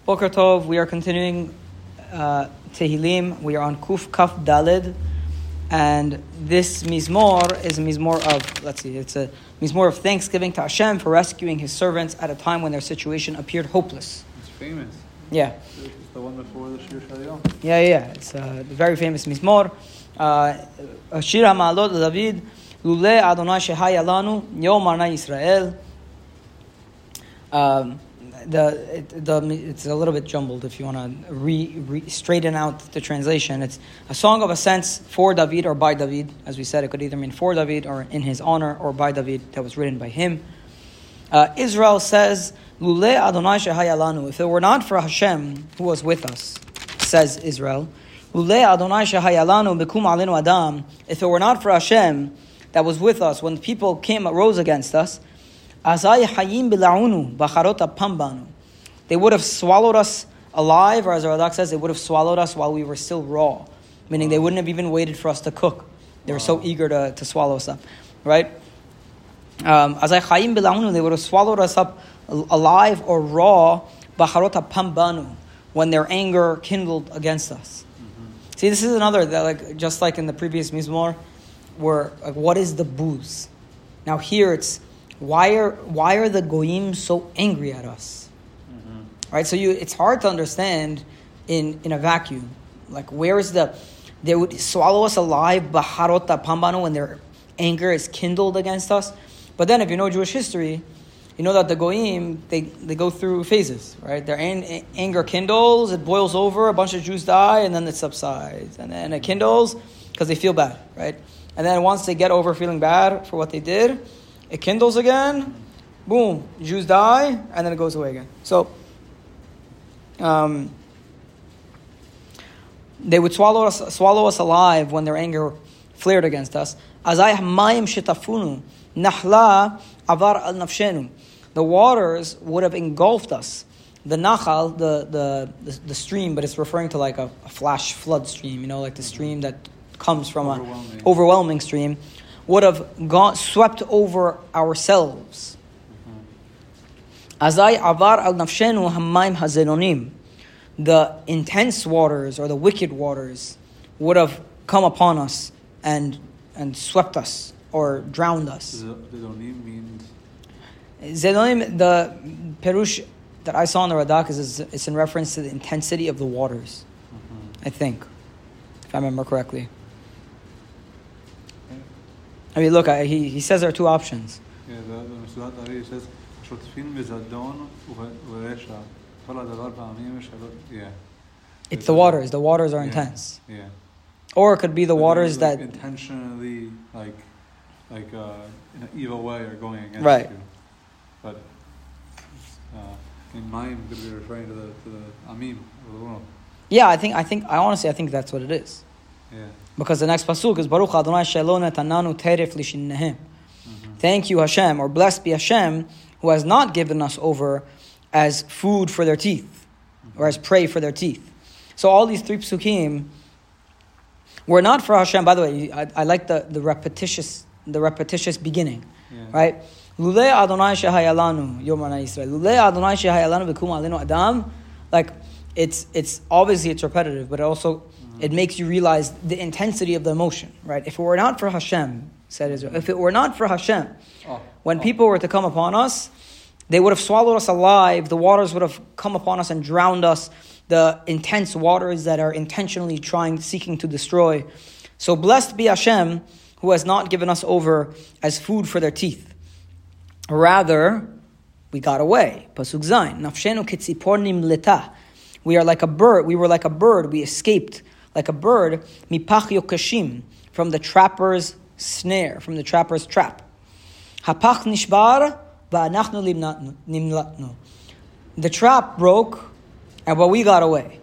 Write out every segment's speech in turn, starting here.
Boker Tov, we are continuing Tehillim. We are on Kuf Kaf Daled. And this Mizmor is a Mizmor of, it's a Mizmor of thanksgiving to Hashem for rescuing His servants at a time when their situation appeared hopeless. It's famous. Yeah. It's the one before the Shir Shayom. Yeah. It's a very famous Mizmor. Shir HaMa'alot David, Lule Adonai Shehaya Lanu, Yom Arna Yisrael. It's a little bit jumbled if you want to straighten out the translation. It's a song of ascents for David or by David. As we said, it could either mean for David or in his honor or by David, that was written by him. Israel says, Lule Adonai Shehaya Lanu. If it were not for Hashem who was with us, says Israel, Lule Adonai Shehaya Lanu Bekum Alenu Adam. If it were not for Hashem that was with us when people rose against us, they would have swallowed us alive, or as Radak says, they would have swallowed us while we were still raw. Meaning they wouldn't have even waited for us to cook. They were so eager to swallow us up. Right? They would have swallowed us up alive or raw when their anger kindled against us. Mm-hmm. See, this is another, just like in the previous Mizmor, where, what is the booze? Now here it's, why are the goyim so angry at us? Mm-hmm. Right? So it's hard to understand in a vacuum. Where is they would swallow us alive, baharota pambano, when their anger is kindled against us. But then if you know Jewish history, you know that the goyim, they go through phases, right? Their anger kindles, it boils over, a bunch of Jews die, and then it subsides. And then it kindles because they feel bad, right? And then once they get over feeling bad for what they did, it kindles again, boom, Jews die, and then it goes away again. So, they would swallow us alive when their anger flared against us. Azay hamayim shitafunu, nahla avar al nafshenu. The waters would have engulfed us. The nachal, the stream, but it's referring to a flash flood stream, the stream that comes from an overwhelming stream, would have swept over ourselves. Azay avar al nafshenu hamayim hazenonim. The intense waters or the wicked waters would have come upon us and swept us or drowned us. Zenonim means? Zenonim, the perush that I saw in the Radak is it's in reference to the intensity of the waters. I think, if I remember correctly. I mean, look, he says there are two options. Yeah, the Mesudat Ari says, Shotfin v'zadon u'resha. Yeah. It's the waters. The waters are intense. Yeah. Or it could be the waters that intentionally, in an evil way, are going against you. But in Mayim could be referring to the Amim of the world. Yeah, I honestly think that's what it is. Yeah. Because the next pasuk is Baruch Adonai Shelon Tananu Teref Lishinnehem. Thank you, Hashem, or blessed be Hashem, who has not given us over as food for their teeth, or as prey for their teeth. So all these three psukim were not for Hashem. By the way, I like the repetitious beginning, right? Lulei Adonai Shehayalanu Yom Arna Yisrael. Lulei Adonai Shehayalanu Bekum Alenu Adam. It's obviously it's repetitive, but it makes you realize the intensity of the emotion, right? If it were not for Hashem, said Israel, if it were not for Hashem, when people were to come upon us, they would have swallowed us alive. The waters would have come upon us and drowned us. The intense waters that are intentionally seeking to destroy. So blessed be Hashem, who has not given us over as food for their teeth. Rather, we got away. Pasuk Zayin. Nafshenu ketzipor nimleta. We are like a bird. We were like a bird. We escaped like a bird. Mipach yokashim, from the trapper's snare, from the trapper's trap. Hapach nishbar. The trap broke, but we got away.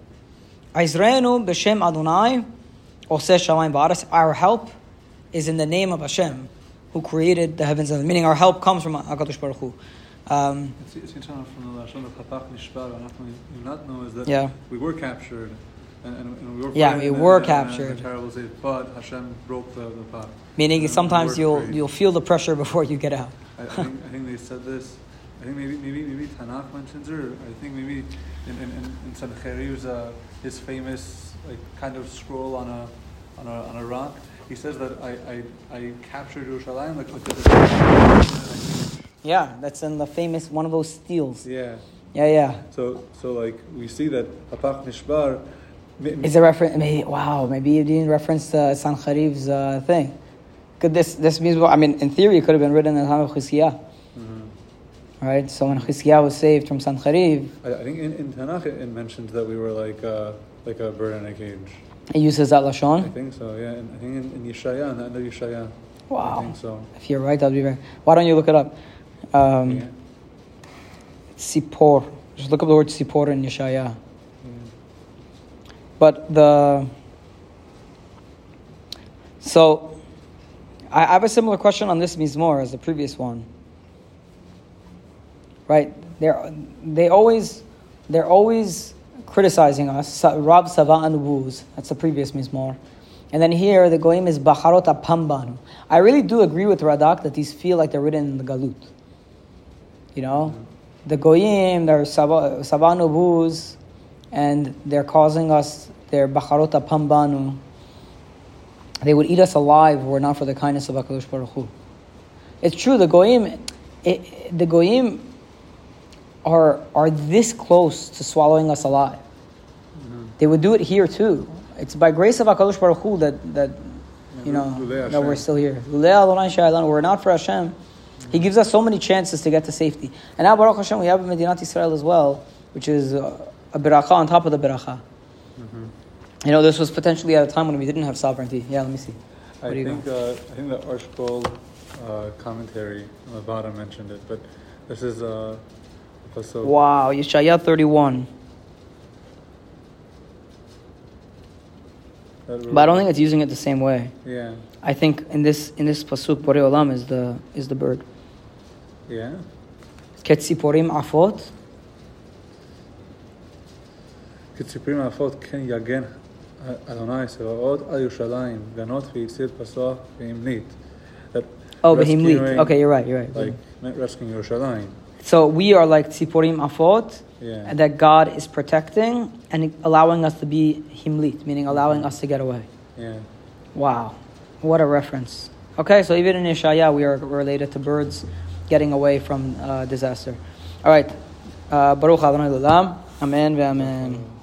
Our help is in the name of Hashem, who created the heavens and earth. Meaning our help comes from HaKadosh Baruch Hu. It's internal from the Lashon of Hapach Nishbar. We not know is that we were captured. And we were captured. Terrible state, but Hashem broke the path. Meaning sometimes you'll feel the pressure before you get out. I think they said this think maybe Tanakh mentions her. I think maybe in Sancheriv's his famous like kind of scroll on a rock. He says that I captured Yerushalayim like yeah, that's in the famous one of those steals. Yeah. So like we see that Hapach Nishbar is a reference. Maybe you didn't reference Sancheriv's thing. Could this means? I mean, in theory, it could have been written in the time of Chizkiah. Right, so when Chizkiah was saved from Sancheriv, I think in Tanakh it mentions that we were like a bird in a cage. It uses that lashon. I think so. Yeah, I think in Yeshaya, in the end of Yeshaya. Wow. I think so. If you're right, that'd be right. Why don't you look it up? Sipor. Just look up the word Sipor in Yeshaya. But so I have a similar question on this mizmor as the previous one. Right? They're always criticizing us. Rab Sava Anubuz. That's the previous mizmor. And then here the goyim is Bacharot Pambanu. I really do agree with Radak that these feel like they're written in the Galut. You know? The goyim, they're Sava Anubuz, and they're causing us, they're Bacharot Pambanu. They would eat us alive were it not for the kindness of HaKadosh Baruch Hu. It's true, the goyim are this close to swallowing us alive. They would do it here too. It's by grace of HaKadosh Baruch Hu that we're still here. Were it not for Hashem, He gives us so many chances to get to safety. And now Baruch Hashem, we have Medinat Yisrael as well, which is a beracha on top of the beracha. You know, this was potentially at a time when we didn't have sovereignty. Yeah, let me see. I think the Arshkol commentary on the bottom mentioned it, but this is wow, Yeshaya 31. But I don't think it's using it the same way. Yeah. I think in this pasuk, Borei Olam is the bird. Yeah. Ketziporim afot. Ketziporim afot ken yagen Adonai Sevaot al Yerushalayim ganot v'yitzir pasach v'himlit. V'himlit. Okay, you're right. Like rescuing Yerushalayim. So we are like Tziporim Afot, and that God is protecting and allowing us to be Himlit, meaning allowing us to get away. Yeah. Wow. What a reference. Okay, so even in Yeshaya, we are related to birds getting away from disaster. All right. Baruch Adonai L'olam. Amen ve'amen.